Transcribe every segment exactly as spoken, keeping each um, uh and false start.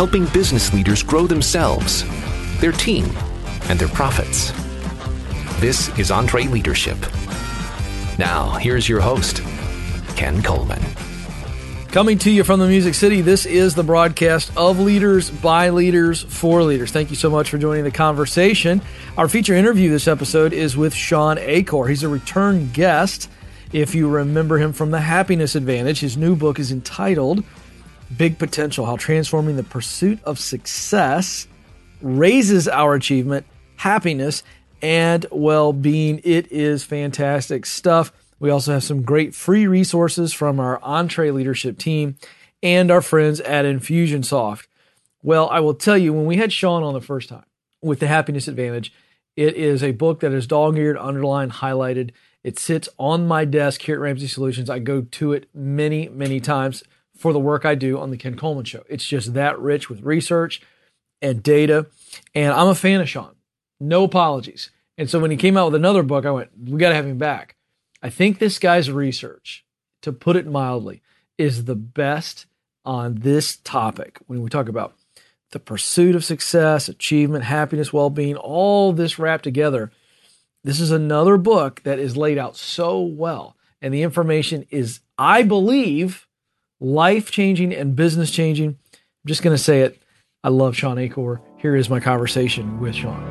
helping business leaders grow themselves, their team, and their profits. This is EntreLeadership. Now, here's your host, Ken Coleman. Coming to you from the Music City, this is the broadcast of Leaders, by Leaders, for Leaders. Thank you so much for joining the conversation. Our feature interview this episode is with Shawn Achor. He's a return guest. If you remember him from The Happiness Advantage, his new book is entitled Big Potential: How Transforming the Pursuit of Success Raises Our Achievement, Happiness, and Well-Being. It is fantastic stuff. We also have some great free resources from our EntreLeadership team and our friends at Infusionsoft. Well, I will tell you, when we had Shawn on the first time with The Happiness Advantage, it is a book that is dog-eared, underlined, highlighted. It sits on my desk here at Ramsey Solutions. I go to it many, many times for the work I do on the Ken Coleman Show. It's just that rich with research and data. And I'm a fan of Shawn. No apologies. And so when he came out with another book, I went, we got to have him back. I think this guy's research, to put it mildly, is the best on this topic when we talk about the pursuit of success, achievement, happiness, well-being, all this wrapped together. This is another book that is laid out so well. And the information is, I believe, life-changing and business-changing. I'm just going to say it. I love Shawn Achor. Here is my conversation with Shawn.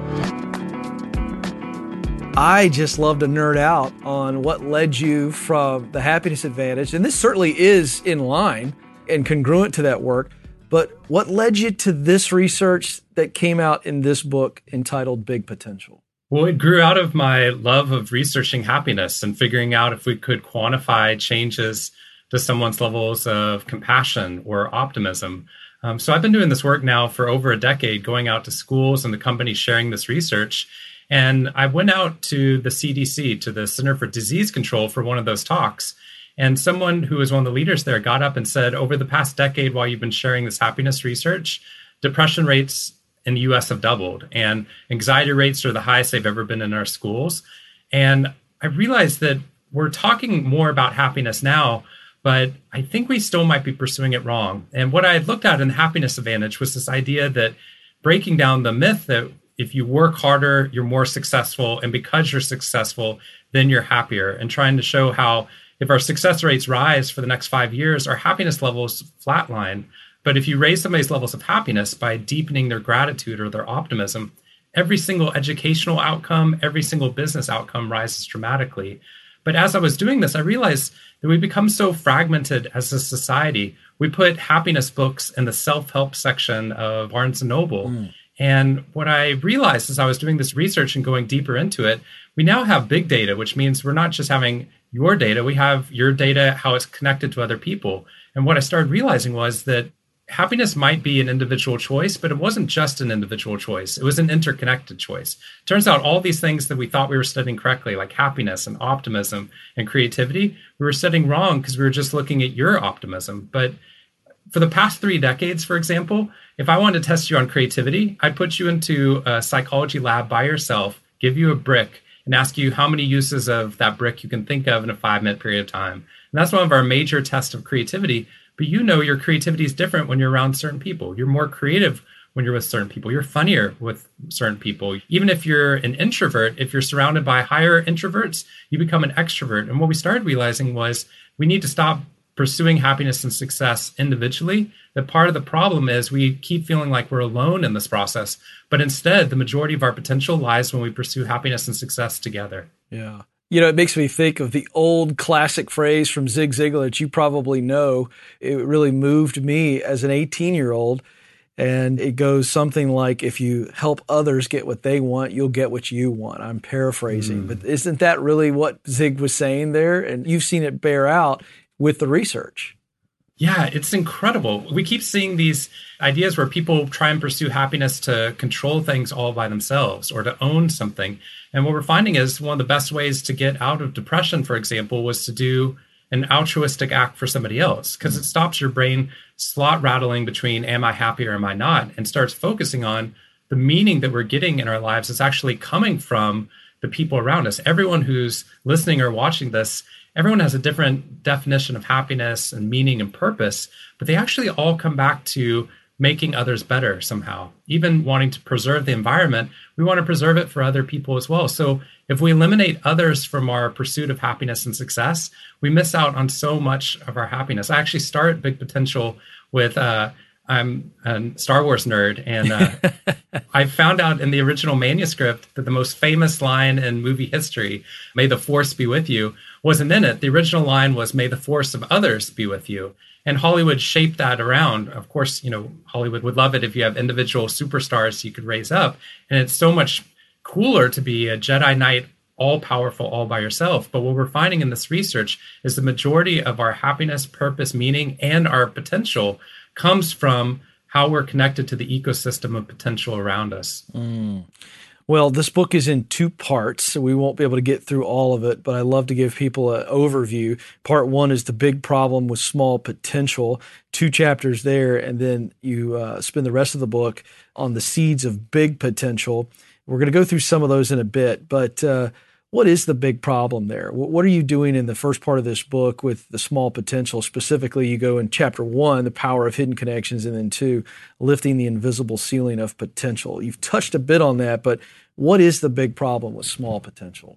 I just love to nerd out on what led you from The Happiness Advantage, and this certainly is in line and congruent to that work, but what led you to this research that came out in this book entitled Big Potential? Well, it grew out of my love of researching happiness and figuring out if we could quantify changes to someone's levels of compassion or optimism. Um, so I've been doing this work now for over a decade, going out to schools and the companies sharing this research. And I went out to the C D C, to the Center for Disease Control, for one of those talks. And someone who was one of the leaders there got up and said, over the past decade, while you've been sharing this happiness research, depression rates in the U S have doubled, and anxiety rates are the highest they've ever been in our schools. And I realized that we're talking more about happiness now, but I think we still might be pursuing it wrong. And what I had looked at in the Happiness Advantage was this idea that breaking down the myth that if you work harder, you're more successful, and because you're successful, then you're happier, and trying to show how if our success rates rise for the next five years, our happiness levels flatline. But if you raise somebody's levels of happiness by deepening their gratitude or their optimism, every single educational outcome, every single business outcome rises dramatically. But as I was doing this, I realized that we become so fragmented as a society. We put happiness books in the self-help section of Barnes and Noble. Mm. And what I realized as I was doing this research and going deeper into it, we now have big data, which means we're not just having your data, we have your data, how it's connected to other people. And what I started realizing was that happiness might be an individual choice, but it wasn't just an individual choice. It was an interconnected choice. Turns out all these things that we thought we were studying correctly, like happiness and optimism and creativity, we were studying wrong because we were just looking at your optimism. But for the past three decades, for example, if I wanted to test you on creativity, I'd put you into a psychology lab by yourself, give you a brick, and ask you how many uses of that brick you can think of in a five-minute period of time. And that's one of our major tests of creativity. But you know your creativity is different when you're around certain people. You're more creative when you're with certain people. You're funnier with certain people. Even if you're an introvert, if you're surrounded by higher introverts, you become an extrovert. And what we started realizing was we need to stop pursuing happiness and success individually. That part of the problem is we keep feeling like we're alone in this process. But instead, the majority of our potential lies when we pursue happiness and success together. Yeah. You know, it makes me think of the old classic phrase from Zig Ziglar that you probably know. It really moved me as an eighteen-year-old. And it goes something like, if you help others get what they want, you'll get what you want. I'm paraphrasing. Mm. But isn't that really what Zig was saying there? And you've seen it bear out with the research. Yeah, it's incredible. We keep seeing these ideas where people try and pursue happiness to control things all by themselves or to own something. And what we're finding is one of the best ways to get out of depression, for example, was to do an altruistic act for somebody else, because it stops your brain slot rattling between am I happy or am I not, and starts focusing on the meaning that we're getting in our lives is actually coming from the people around us. Everyone who's listening or watching this, everyone has a different definition of happiness and meaning and purpose, but they actually all come back to making others better somehow. Even wanting to preserve the environment, we want to preserve it for other people as well. So if we eliminate others from our pursuit of happiness and success, we miss out on so much of our happiness. I actually start Big Potential with, uh, I'm a Star Wars nerd, and uh, I found out in the original manuscript that the most famous line in movie history, "May the Force be with you," wasn't in it. The original line was, "May the force of others be with you." And Hollywood shaped that around. Of course, you know, Hollywood would love it if you have individual superstars you could raise up. And it's so much cooler to be a Jedi Knight, all-powerful, all by yourself. But what we're finding in this research is the majority of our happiness, purpose, meaning, and our potential comes from how we're connected to the ecosystem of potential around us. Mm. Well, this book is in two parts, so we won't be able to get through all of it, but I love to give people an overview. Part one is the big problem with small potential, two chapters there, and then you uh, spend the rest of the book on the seeds of big potential. We're going to go through some of those in a bit, but uh, what is the big problem there? What are you doing in the first part of this book with the small potential? Specifically, you go in chapter one, the power of hidden connections, and then two, lifting the invisible ceiling of potential. You've touched a bit on that, but what is the big problem with small potential?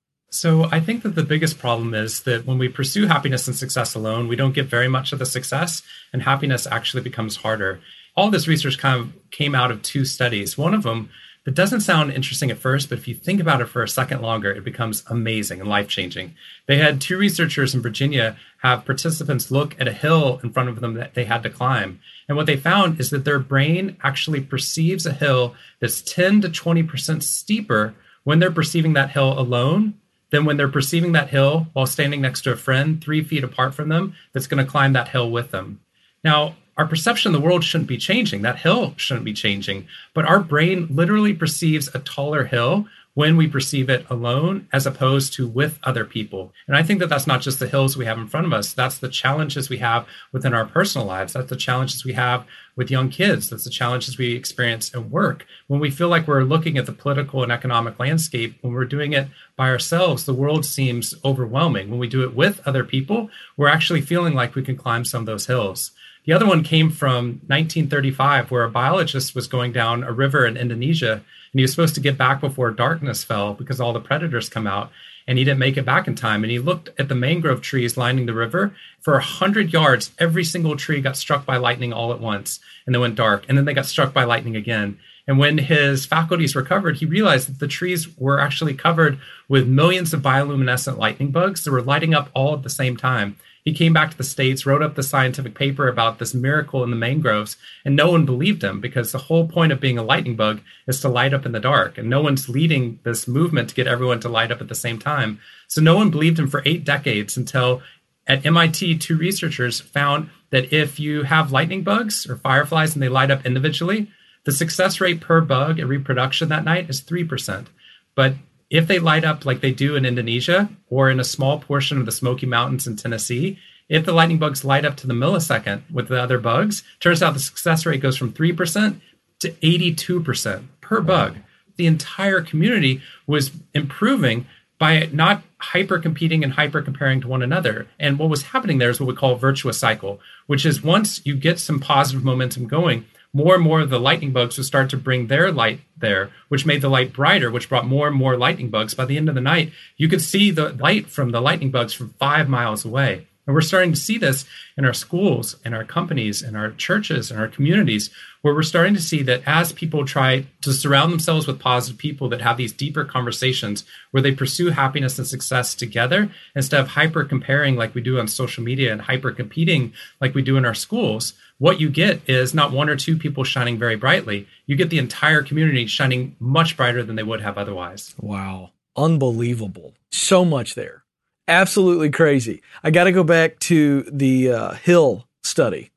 So I think that the biggest problem is that when we pursue happiness and success alone, we don't get very much of the success, and happiness actually becomes harder. All this research kind of came out of two studies. One of them, that doesn't sound interesting at first, but if you think about it for a second longer, it becomes amazing and life-changing. They had two researchers in Virginia have participants look at a hill in front of them that they had to climb. And what they found is that their brain actually perceives a hill that's ten to twenty percent steeper when they're perceiving that hill alone than when they're perceiving that hill while standing next to a friend three feet apart from them that's going to climb that hill with them. Now, our perception of the world shouldn't be changing. That hill shouldn't be changing. But our brain literally perceives a taller hill when we perceive it alone as opposed to with other people. And I think that that's not just the hills we have in front of us. That's the challenges we have within our personal lives. That's the challenges we have with young kids. That's the challenges we experience at work. When we feel like we're looking at the political and economic landscape, when we're doing it by ourselves, the world seems overwhelming. When we do it with other people, we're actually feeling like we can climb some of those hills. The other one came from nineteen thirty-five, where a biologist was going down a river in Indonesia, and he was supposed to get back before darkness fell because all the predators come out, and he didn't make it back in time. And he looked at the mangrove trees lining the river. For one hundred yards, every single tree got struck by lightning all at once, and they went dark, and then they got struck by lightning again. And when his faculties recovered, he realized that the trees were actually covered with millions of bioluminescent lightning bugs that were lighting up all at the same time. He came back to the States, wrote up the scientific paper about this miracle in the mangroves, and no one believed him because the whole point of being a lightning bug is to light up in the dark. And no one's leading this movement to get everyone to light up at the same time. So no one believed him for eight decades until at M I T, two researchers found that if you have lightning bugs or fireflies and they light up individually, the success rate per bug at reproduction that night is three percent. But if they light up like they do in Indonesia or in a small portion of the Smoky Mountains in Tennessee, if the lightning bugs light up to the millisecond with the other bugs, turns out the success rate goes from three percent to eighty-two percent per bug. The entire community was improving by not hyper-competing and hyper-comparing to one another. And what was happening there is what we call a virtuous cycle, which is once you get some positive momentum going, more and more of the lightning bugs would start to bring their light there, which made the light brighter, which brought more and more lightning bugs. By the end of the night, you could see the light from the lightning bugs from five miles away. And we're starting to see this in our schools, in our companies, in our churches, in our communities, where we're starting to see that as people try to surround themselves with positive people that have these deeper conversations where they pursue happiness and success together, instead of hyper comparing like we do on social media and hyper competing like we do in our schools, what you get is not one or two people shining very brightly. You get the entire community shining much brighter than they would have otherwise. Wow. Unbelievable. So much there. Absolutely crazy. I got to go back to the uh, Hill study.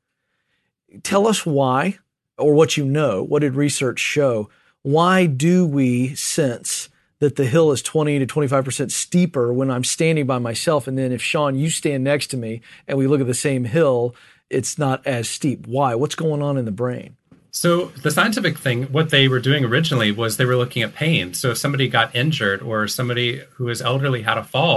Tell us why, or what you know. What did research show? Why do we sense that the hill is twenty to twenty-five percent steeper when I'm standing by myself? And then if, Sean, you stand next to me and we look at the same hill, it's not as steep. Why? What's going on in the brain? So the scientific thing, what they were doing originally was they were looking at pain. So if somebody got injured or somebody who is elderly had a fall,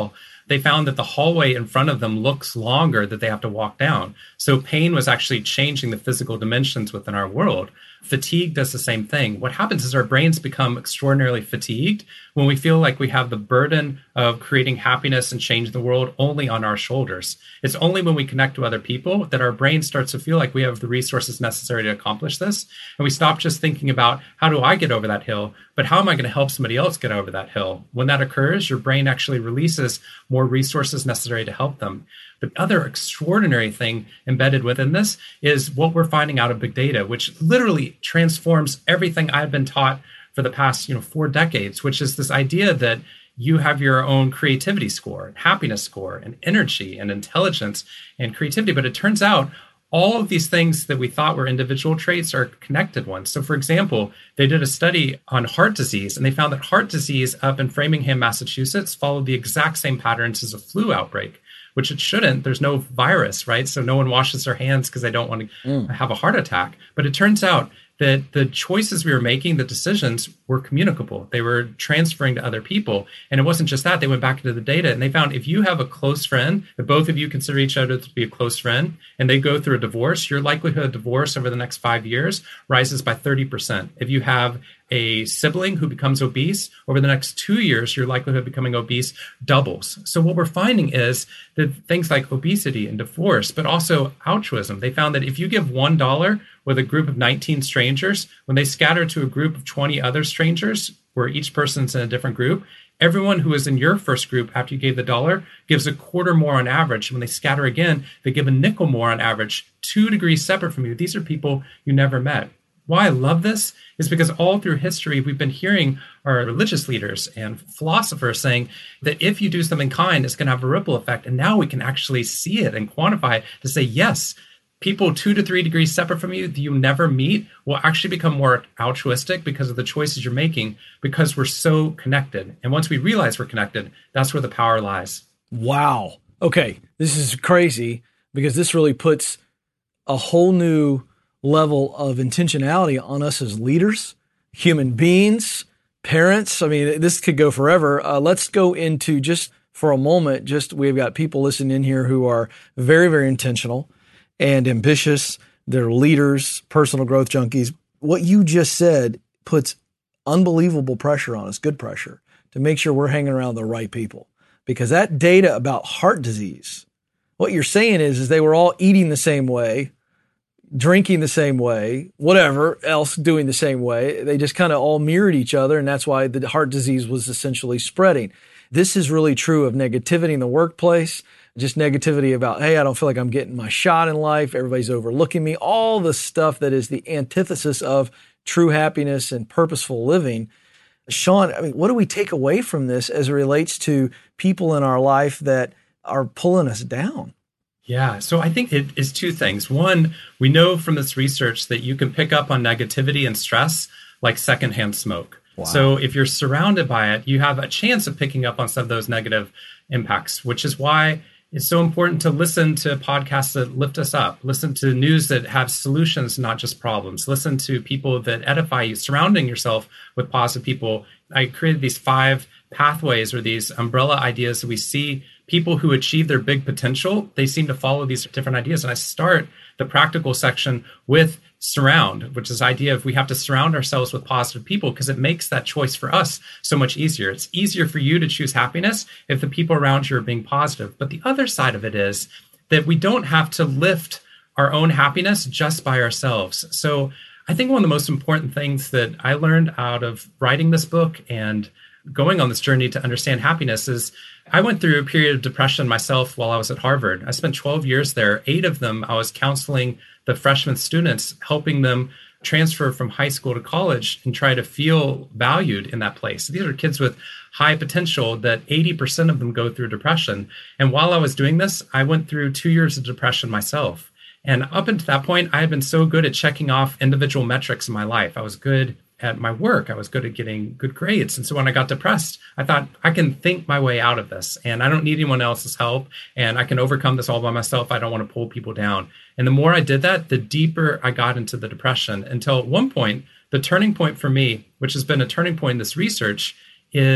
they found that the hallway in front of them looks longer that they have to walk down. So pain was actually changing the physical dimensions within our world. Fatigue does the same thing. What happens is our brains become extraordinarily fatigued when we feel like we have the burden of creating happiness and change the world only on our shoulders. It's only when we connect to other people that our brain starts to feel like we have the resources necessary to accomplish this. And we stop just thinking about, how do I get over that hill? But how am I going to help somebody else get over that hill? When that occurs, your brain actually releases more resources necessary to help them. The other extraordinary thing embedded within this is what we're finding out of big data, which literally transforms everything I've been taught for the past, you know, four decades, which is this idea that you have your own creativity score, happiness score, and energy and intelligence and creativity. But it turns out all of these things that we thought were individual traits are connected ones. So, for example, they did a study on heart disease, and they found that heart disease up in Framingham, Massachusetts, followed the exact same patterns as a flu outbreak, which it shouldn't. There's no virus, right? So no one washes their hands because they don't want to mm. have a heart attack. But it turns out that the choices we were making, the decisions, were communicable. They were transferring to other people. And it wasn't just that. They went back into the data and they found if you have a close friend, if both of you consider each other to be a close friend, and they go through a divorce, your likelihood of divorce over the next five years rises by thirty percent. If you have a sibling who becomes obese, over the next two years, your likelihood of becoming obese doubles. So what we're finding is that things like obesity and divorce, but also altruism, they found that if you give one dollar with a group of nineteen strangers, when they scatter to a group of twenty other strangers, where each person's in a different group, everyone who is in your first group after you gave the dollar gives a quarter more on average. When they scatter again, they give a nickel more on average, two degrees separate from you. These are people you never met. Why I love this is because all through history, we've been hearing our religious leaders and philosophers saying that if you do something kind, it's going to have a ripple effect. And now we can actually see it and quantify it to say, yes, people two to three degrees separate from you that you never meet will actually become more altruistic because of the choices you're making, because we're so connected. And once we realize we're connected, that's where the power lies. Wow. Okay. This is crazy because this really puts a whole new level of intentionality on us as leaders, human beings, parents. I mean, this could go forever. Uh, let's go into just for a moment, just we've got people listening in here who are very, very intentional and ambitious. They're leaders, personal growth junkies. What you just said puts unbelievable pressure on us, good pressure, to make sure we're hanging around the right people. Because that data about heart disease, what you're saying is, is they were all eating the same way, drinking the same way, whatever else doing the same way. They just kind of all mirrored each other. And that's why the heart disease was essentially spreading. This is really true of negativity in the workplace, just negativity about, hey, I don't feel like I'm getting my shot in life. Everybody's overlooking me. All the stuff that is the antithesis of true happiness and purposeful living. Sean, I mean, what do we take away from this as it relates to people in our life that are pulling us down? Yeah, so I think it is two things. One, we know from this research that you can pick up on negativity and stress like secondhand smoke. Wow. So if you're surrounded by it, you have a chance of picking up on some of those negative impacts, which is why it's so important to listen to podcasts that lift us up, listen to news that have solutions, not just problems, listen to people that edify you, surrounding yourself with positive people. I created these five pathways or these umbrella ideas that we see people who achieve their big potential, they seem to follow these different ideas. And I start the practical section with surround, which is the idea of we have to surround ourselves with positive people because it makes that choice for us so much easier. It's easier for you to choose happiness if the people around you are being positive. But the other side of it is that we don't have to lift our own happiness just by ourselves. So I think one of the most important things that I learned out of writing this book and going on this journey to understand happiness is I went through a period of depression myself while I was at Harvard. I spent twelve years there. Eight of them, I was counseling the freshman students, helping them transfer from high school to college and try to feel valued in that place. These are kids with high potential that eighty percent of them go through depression. And while I was doing this, I went through two years of depression myself. And up until that point, I had been so good at checking off individual metrics in my life. I was good at my work. I was good at getting good grades. And so when I got depressed, I thought I can think my way out of this and I don't need anyone else's help and I can overcome this all by myself. I don't want to pull people down. And the more I did that, the deeper I got into the depression until at one point, the turning point for me, which has been a turning point in this research, is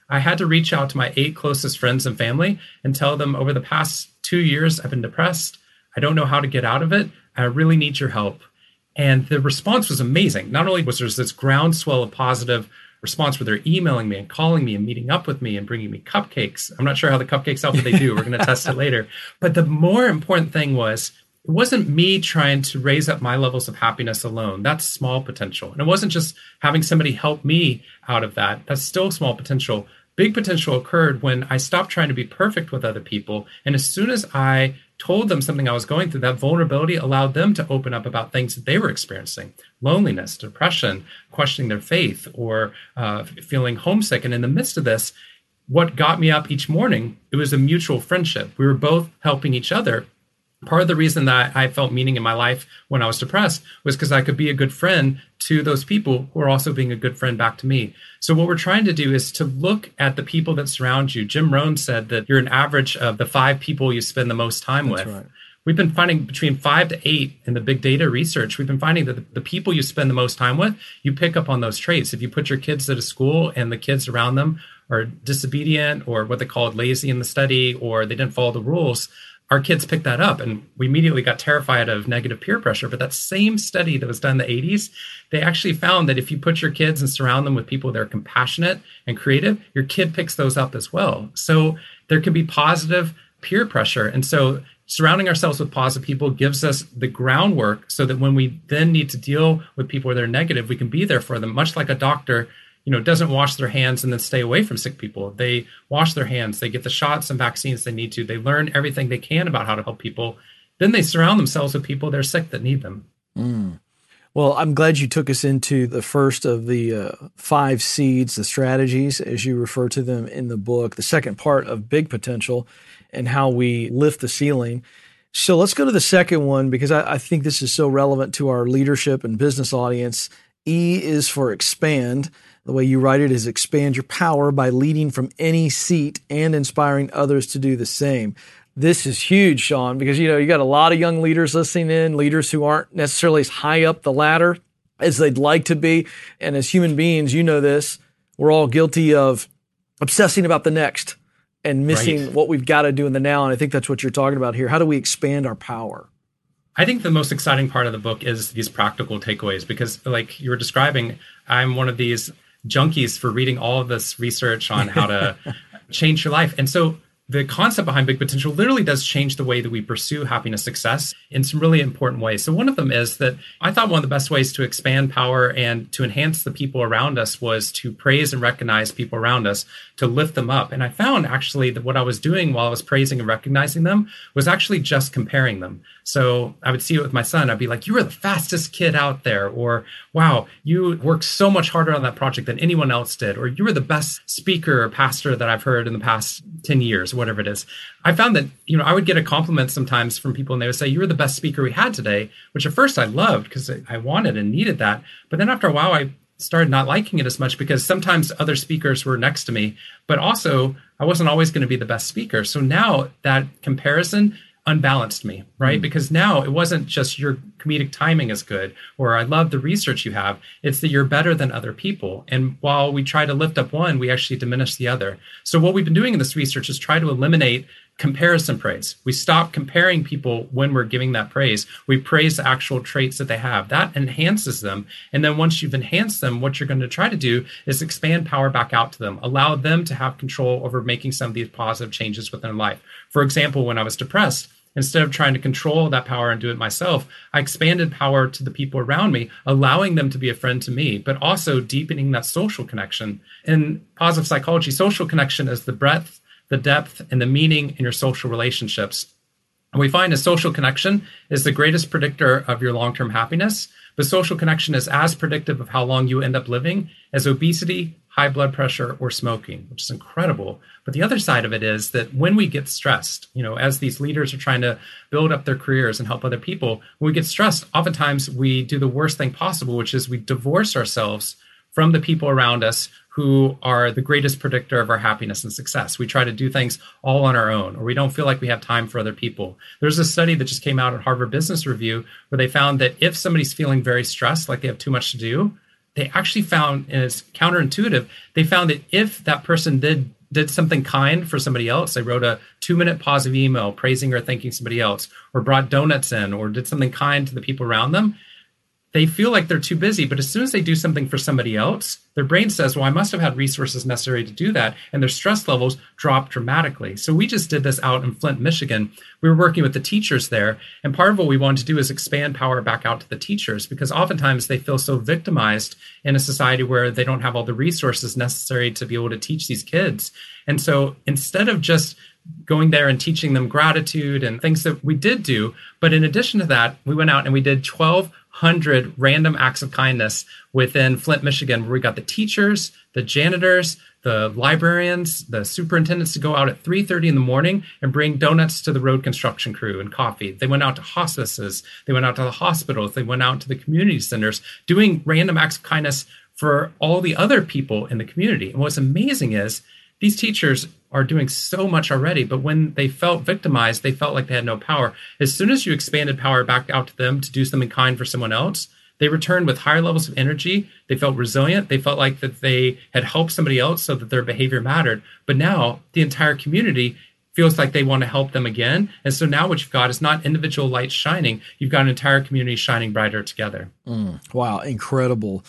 I had to reach out to my eight closest friends and family and tell them over the past two years, I've been depressed. I don't know how to get out of it. I really need your help. And the response was amazing. Not only was there this groundswell of positive response where they're emailing me and calling me and meeting up with me and bringing me cupcakes. I'm not sure how the cupcakes help, but they do. We're going to test it later. But the more important thing was, it wasn't me trying to raise up my levels of happiness alone. That's small potential. And it wasn't just having somebody help me out of that. That's still small potential. Big potential occurred when I stopped trying to be perfect with other people. And as soon as I told them something I was going through, that vulnerability allowed them to open up about things that they were experiencing: loneliness, depression, questioning their faith, or uh, feeling homesick. And in the midst of this, what got me up each morning, it was a mutual friendship. We were both helping each other. Part of the reason that I felt meaning in my life when I was depressed was because I could be a good friend to those people who are also being a good friend back to me. So what we're trying to do is to look at the people that surround you. Jim Rohn said that you're an average of the five people you spend the most time That's with. Right. We've been finding between five to eight in the big data research, we've been finding that the people you spend the most time with, you pick up on those traits. If you put your kids at a school and the kids around them are disobedient or what they called lazy in the study, or they didn't follow the rules, our kids picked that up, and we immediately got terrified of negative peer pressure. But that same study that was done in the eighties, they actually found that if you put your kids and surround them with people that are compassionate and creative, your kid picks those up as well. So there can be positive peer pressure. And so surrounding ourselves with positive people gives us the groundwork so that when we then need to deal with people that are negative, we can be there for them, much like a doctor you know, doesn't wash their hands and then stay away from sick people. They wash their hands, they get the shots and vaccines they need to, they learn everything they can about how to help people. Then they surround themselves with people that are sick that need them. Mm. Well, I'm glad you took us into the first of the uh, five seeds, the strategies, as you refer to them in the book, the second part of Big Potential and how we lift the ceiling. So let's go to the second one, because I, I think this is so relevant to our leadership and business audience. E is for expand. The way you write it is expand your power by leading from any seat and inspiring others to do the same. This is huge, Sean, because, you know, you got a lot of young leaders listening in, leaders who aren't necessarily as high up the ladder as they'd like to be. And as human beings, you know this, we're all guilty of obsessing about the next and missing right. what we've got to do in the now. And I think that's what you're talking about here. How do we expand our power? I think the most exciting part of the book is these practical takeaways, because like you were describing, I'm one of these junkies for reading all of this research on how to change your life. And so the concept behind Big Potential literally does change the way that we pursue happiness, success in some really important ways. So one of them is that I thought one of the best ways to expand power and to enhance the people around us was to praise and recognize people around us, to lift them up. And I found actually that what I was doing while I was praising and recognizing them was actually just comparing them. So I would see it with my son. I'd be like, you were the fastest kid out there, or wow, you worked so much harder on that project than anyone else did, or you were the best speaker or pastor that I've heard in the past ten years, whatever it is. I found that, you know, I would get a compliment sometimes from people and they would say, you were the best speaker we had today, which at first I loved because I wanted and needed that. But then after a while, I started not liking it as much because sometimes other speakers were next to me, but also I wasn't always going to be the best speaker. So now that comparison unbalanced me, right? Mm. Because now it wasn't just your comedic timing is good, or I love the research you have. It's that you're better than other people. And while we try to lift up one, we actually diminish the other. So what we've been doing in this research is try to eliminate comparison praise. We stop comparing people when we're giving that praise. We praise the actual traits that they have. That enhances them. And then once you've enhanced them, what you're going to try to do is expand power back out to them, allow them to have control over making some of these positive changes within life. For example, when I was depressed, instead of trying to control that power and do it myself, I expanded power to the people around me, allowing them to be a friend to me, but also deepening that social connection. In positive psychology, social connection is the breadth, the depth, and the meaning in your social relationships. And we find a social connection is the greatest predictor of your long-term happiness, but social connection is as predictive of how long you end up living as obesity, high blood pressure, or smoking, which is incredible. But the other side of it is that when we get stressed, you know, as these leaders are trying to build up their careers and help other people, when we get stressed, oftentimes we do the worst thing possible, which is we divorce ourselves from the people around us who are the greatest predictor of our happiness and success. We try to do things all on our own, or we don't feel like we have time for other people. There's a study that just came out at Harvard Business Review where they found that if somebody's feeling very stressed, like they have too much to do, they actually found, and it's counterintuitive, they found that if that person did did something kind for somebody else, they wrote a two-minute positive email praising or thanking somebody else, or brought donuts in, or did something kind to the people around them, they feel like they're too busy. But as soon as they do something for somebody else, their brain says, well, I must have had resources necessary to do that. And their stress levels drop dramatically. So we just did this out in Flint, Michigan. We were working with the teachers there. And part of what we wanted to do is expand power back out to the teachers, because oftentimes they feel so victimized in a society where they don't have all the resources necessary to be able to teach these kids. And so instead of just going there and teaching them gratitude and things that we did do, but in addition to that, we went out and we did twelve hundred random acts of kindness within Flint, Michigan, where we got the teachers, the janitors, the librarians, the superintendents to go out at three thirty in the morning and bring donuts to the road construction crew and coffee. They went out to hospices. They went out to the hospitals. They went out to the community centers doing random acts of kindness for all the other people in the community. And what's amazing is these teachers are doing so much already, but when they felt victimized, they felt like they had no power. As soon as you expanded power back out to them to do something kind for someone else, they returned with higher levels of energy. They felt resilient. They felt like that they had helped somebody else so that their behavior mattered. But now the entire community feels like they want to help them again. And so now what you've got is not individual lights shining. You've got an entire community shining brighter together. Mm, wow, incredible.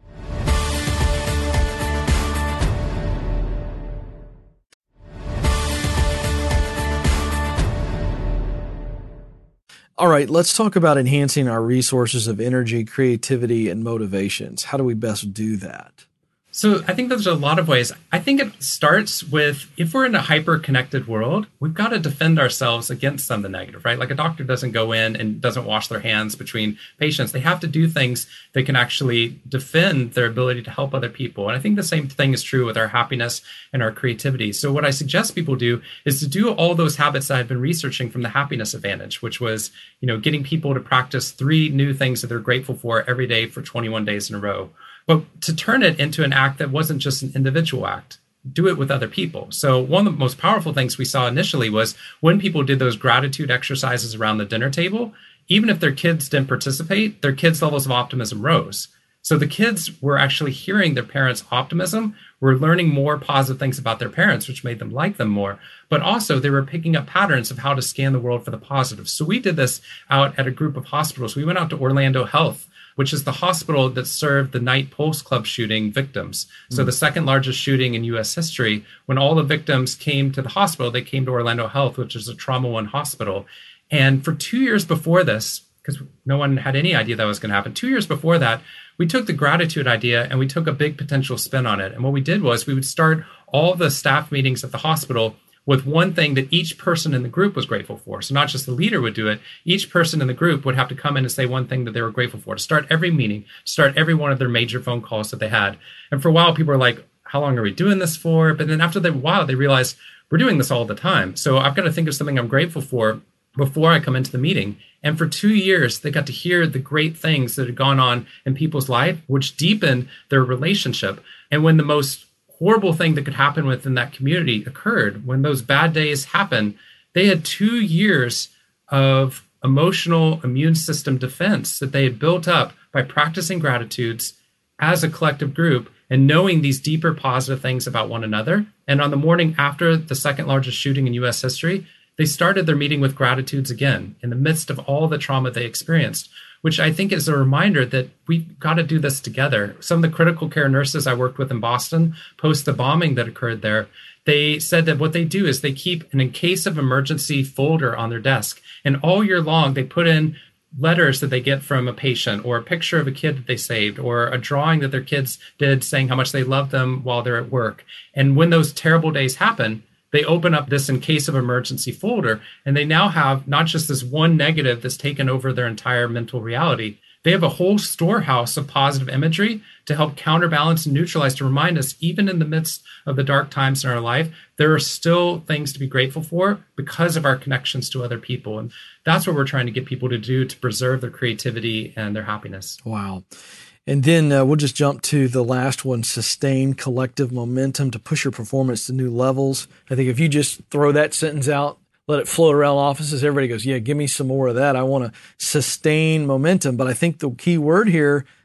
All right, let's talk about enhancing our resources of energy, creativity, and motivations. How do we best do that? So I think there's a lot of ways. I think it starts with, if we're in a hyper-connected world, we've got to defend ourselves against some of the negative, right? Like a doctor doesn't go in and doesn't wash their hands between patients. They have to do things that can actually defend their ability to help other people. And I think the same thing is true with our happiness and our creativity. So what I suggest people do is to do all those habits that I've been researching from the Happiness Advantage, which was, you know, getting people to practice three new things that they're grateful for every day for twenty-one days in a row. But to turn it into an act that wasn't just an individual act, do it with other people. So one of the most powerful things we saw initially was when people did those gratitude exercises around the dinner table, even if their kids didn't participate, their kids' levels of optimism rose. So the kids were actually hearing their parents' optimism, were learning more positive things about their parents, which made them like them more. But also they were picking up patterns of how to scan the world for the positive. So we did this out at a group of hospitals. We went out to Orlando Health, which is the hospital that served the Night Pulse Club shooting victims. Mm. So the second largest shooting in U S history. When all the victims came to the hospital, they came to Orlando Health, which is a trauma one hospital. And for two years before this, because no one had any idea that was going to happen, two years before that, we took the gratitude idea and we took a big potential spin on it. And what we did was we would start all the staff meetings at the hospital with one thing that each person in the group was grateful for. So not just the leader would do it. Each person in the group would have to come in and say one thing that they were grateful for to start every meeting, start every one of their major phone calls that they had. And for a while, people were like, how long are we doing this for? But then after a while, they realized we're doing this all the time. So I've got to think of something I'm grateful for before I come into the meeting. And for two years, they got to hear the great things that had gone on in people's life, which deepened their relationship. And when the most horrible thing that could happen within that community occurred, when those bad days happened, they had two years of emotional immune system defense that they had built up by practicing gratitudes as a collective group and knowing these deeper positive things about one another. And on the morning after the second largest shooting in U S history, they started their meeting with gratitudes again in the midst of all the trauma they experienced, which I think is a reminder that we've got to do this together. Some of the critical care nurses I worked with in Boston, post the bombing that occurred there, they said that what they do is they keep an in case of emergency folder on their desk. And all year long, they put in letters that they get from a patient or a picture of a kid that they saved or a drawing that their kids did saying how much they love them while they're at work. And when those terrible days happen, they open up this in case of emergency folder, and they now have not just this one negative that's taken over their entire mental reality. They have a whole storehouse of positive imagery to help counterbalance and neutralize, to remind us, even in the midst of the dark times in our life, there are still things to be grateful for because of our connections to other people. And that's what we're trying to get people to do to preserve their creativity and their happiness. Wow. And then uh, we'll just jump to the last one, sustain collective momentum to push your performance to new levels. I think if you just throw that sentence out, let it float around offices, everybody goes, yeah, give me some more of that. I want to sustain momentum. But I think the key word here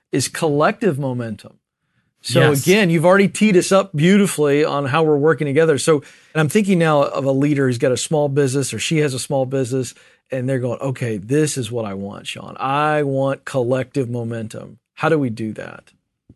is collective momentum. So yes. again, you've already teed us up beautifully on how we're working together. So, and I'm thinking now of a leader who's got a small business or she has a small business and they're going, okay, this is what I want, Sean. I want collective momentum. How do we do that?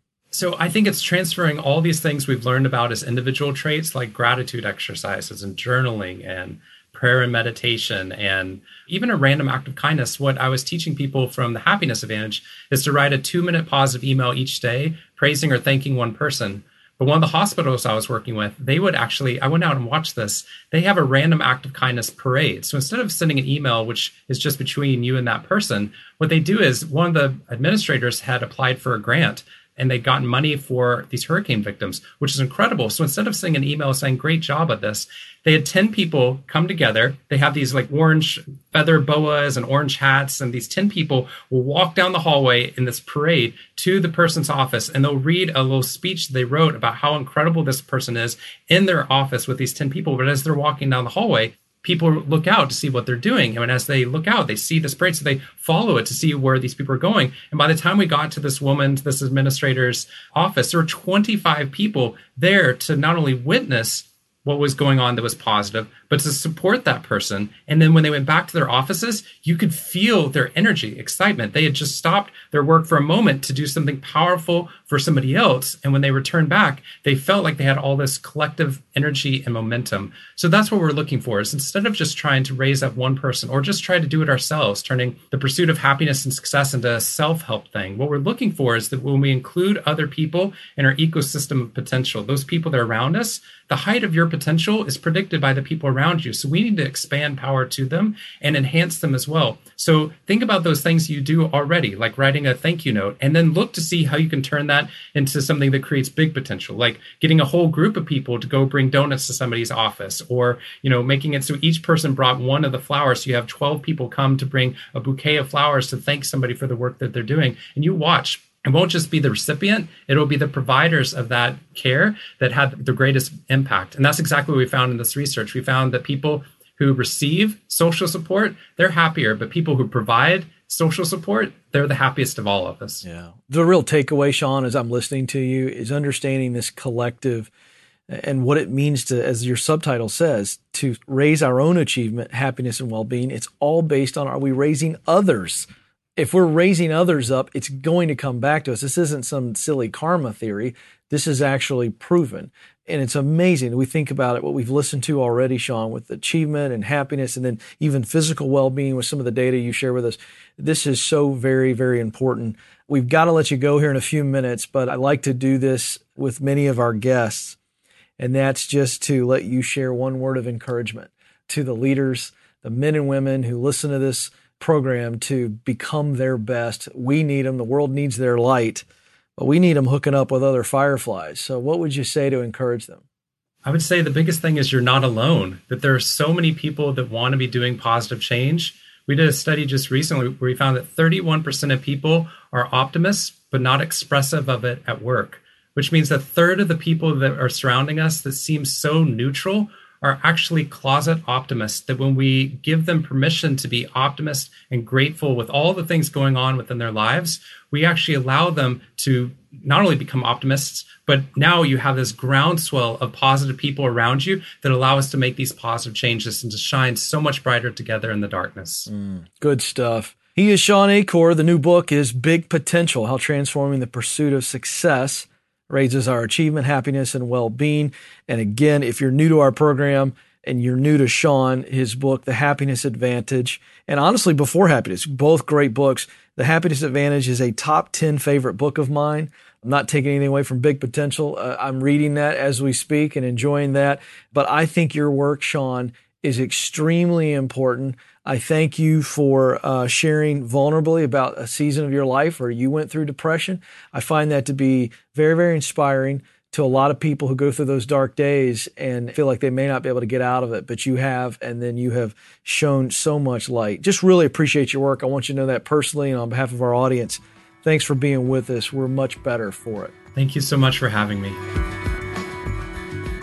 So I think it's transferring all these things we've learned about as individual traits, like gratitude exercises and journaling and prayer and meditation, and even a random act of kindness. What I was teaching people from the Happiness Advantage is to write a two-minute positive email each day, praising or thanking one person. But one of the hospitals I was working with, they would actually, I went out and watched this, they have a random act of kindness parade. So instead of sending an email, which is just between you and that person, what they do is one of the administrators had applied for a grant and they'd gotten money for these hurricane victims, which is incredible. So instead of sending an email saying, great job at this, they had ten people come together. They have these like orange feather boas and orange hats, and these ten people will walk down the hallway in this parade to the person's office, and they'll read a little speech they wrote about how incredible this person is in their office with these ten people. But as they're walking down the hallway, people look out to see what they're doing. And as they look out, they see this parade, so they follow it to see where these people are going. And by the time we got to this woman, this administrator's office, there were twenty-five people there to not only witness what was going on that was positive, but to support that person. And then when they went back to their offices, you could feel their energy, excitement. They had just stopped their work for a moment to do something powerful for somebody else. And when they returned back, they felt like they had all this collective energy and momentum. So that's what we're looking for, is instead of just trying to raise up one person or just try to do it ourselves, turning the pursuit of happiness and success into a self-help thing, what we're looking for is that when we include other people in our ecosystem of potential, those people that are around us, the height of your potential is predicted by the people around you. So we need to expand power to them and enhance them as well. So think about those things you do already, like writing a thank you note, and then look to see how you can turn that into something that creates big potential, like getting a whole group of people to go bring donuts to somebody's office, or, you know, making it so each person brought one of the flowers. So you have twelve people come to bring a bouquet of flowers to thank somebody for the work that they're doing. And you watch. It won't just be the recipient, it'll be the providers of that care that had the greatest impact. And that's exactly what we found in this research. We found that people who receive social support, they're happier, but people who provide social support, they're the happiest of all of us. Yeah. The real takeaway, Sean, as I'm listening to you, is understanding this collective and what it means to, as your subtitle says, to raise our own achievement, happiness, and well-being. It's all based on, are we raising others? If we're raising others up, it's going to come back to us. This isn't some silly karma theory. This is actually proven. And it's amazing. We think about it, what we've listened to already, Sean, with achievement and happiness, and then even physical well-being with some of the data you share with us. This is so very, very important. We've got to let you go here in a few minutes, but I like to do this with many of our guests. And that's just to let you share one word of encouragement to the leaders, the men and women who listen to this program, to become their best. We need them. The world needs their light, but we need them hooking up with other fireflies. So what would you say to encourage them? I would say the biggest thing is you're not alone, that there are so many people that want to be doing positive change. We did a study just recently where we found that thirty-one percent of people are optimists, but not expressive of it at work, which means a third of the people that are surrounding us that seem so neutral are actually closet optimists, that when we give them permission to be optimists and grateful with all the things going on within their lives, we actually allow them to not only become optimists, but now you have this groundswell of positive people around you that allow us to make these positive changes and to shine so much brighter together in the darkness. Mm, good stuff. He is Shawn Achor. The new book is Big Potential: How Transforming the Pursuit of Success Raises Our Achievement, Happiness, and Well-Being. And again, if you're new to our program and you're new to Shawn, his book, The Happiness Advantage, and honestly, Before Happiness, both great books. The Happiness Advantage is a top ten favorite book of mine. I'm not taking anything away from Big Potential. Uh, I'm reading that as we speak and enjoying that. But I think your work, Shawn, is extremely important. I thank you for uh, sharing vulnerably about a season of your life where you went through depression. I find that to be very, very inspiring to a lot of people who go through those dark days and feel like they may not be able to get out of it, but you have, and then you have shown so much light. Just really appreciate your work. I want you to know that personally, and on behalf of our audience, thanks for being with us. We're much better for it. Thank you so much for having me.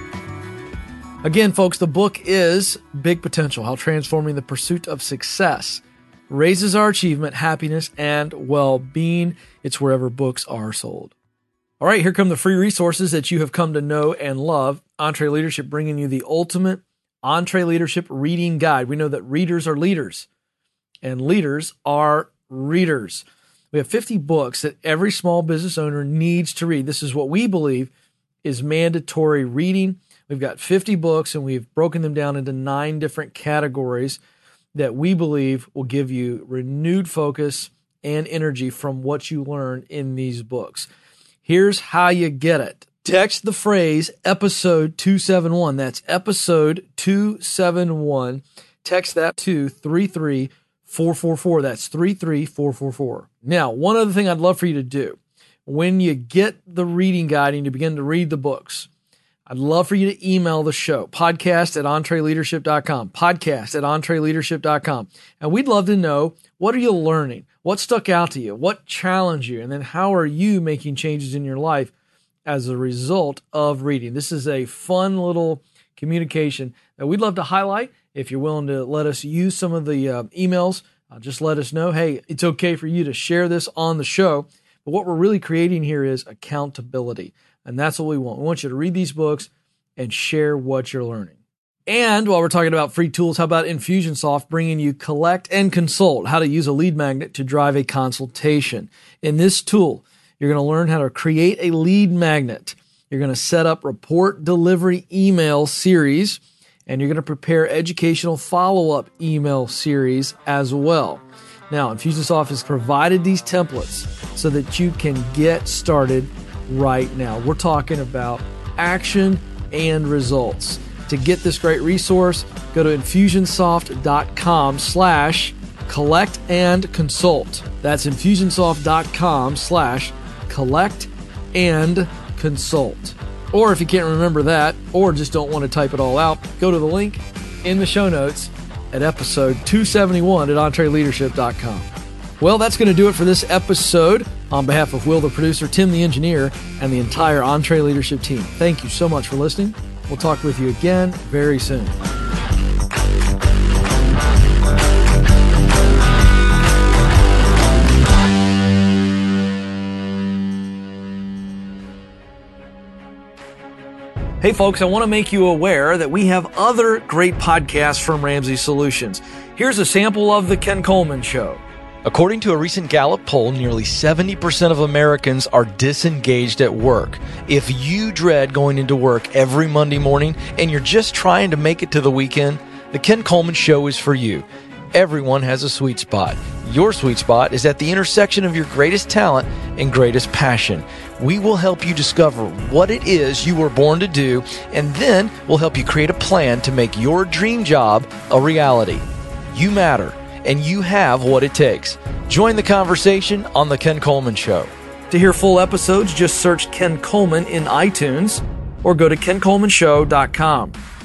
Again, folks, the book is Big Potential: How Transforming the Pursuit of Success raises our achievement, happiness, and well-being. It's wherever books are sold. All right, here come the free resources that you have come to know and love. EntreLeadership bringing you the ultimate EntreLeadership reading guide. We know that readers are leaders, and leaders are readers. We have fifty books that every small business owner needs to read. This is what we believe is mandatory reading. We've got fifty books, and we've broken them down into nine different categories that we believe will give you renewed focus and energy from what you learn in these books. Here's how you get it. Text the phrase episode two seventy-one. That's episode two seventy-one. Text that to three three four four four. That's three three four four four. Now, one other thing I'd love for you to do. When you get the reading guide and you begin to read the books, I'd love for you to email the show, podcast at entreleadership dot com, podcast at entreleadership dot com. And we'd love to know, what are you learning? What stuck out to you? What challenged you? And then how are you making changes in your life as a result of reading? This is a fun little communication that we'd love to highlight. If you're willing to let us use some of the uh, emails, uh, just let us know, hey, it's okay for you to share this on the show. But what we're really creating here is accountability. And that's what we want. We want you to read these books and share what you're learning. And while we're talking about free tools, how about Infusionsoft bringing you Collect and Consult, how to use a lead magnet to drive a consultation. In this tool, you're going to learn how to create a lead magnet. You're going to set up report delivery email series, and you're going to prepare educational follow-up email series as well. Now, Infusionsoft has provided these templates so that you can get started right now. We're talking about action and results. To get this great resource, go to Infusionsoft.com slash collect and consult. That's Infusionsoft.com slash collect and consult. Or if you can't remember that, or just don't want to type it all out, go to the link in the show notes at episode two seventy-one at Entre Leadership dot com. Well, that's going to do it for this episode. On behalf of Will, the producer, Tim, the engineer, and the entire EntreLeadership team, thank you so much for listening. We'll talk with you again very soon. Hey folks, I want to make you aware that we have other great podcasts from Ramsey Solutions. Here's a sample of The Ken Coleman Show. According to a recent Gallup poll, nearly seventy percent of Americans are disengaged at work. If you dread going into work every Monday morning and you're just trying to make it to the weekend, The Ken Coleman Show is for you. Everyone has a sweet spot. Your sweet spot is at the intersection of your greatest talent and greatest passion. We will help you discover what it is you were born to do, and then we'll help you create a plan to make your dream job a reality. You matter, and you have what it takes. Join the conversation on The Ken Coleman Show. To hear full episodes, just search Ken Coleman in iTunes or go to ken coleman show dot com.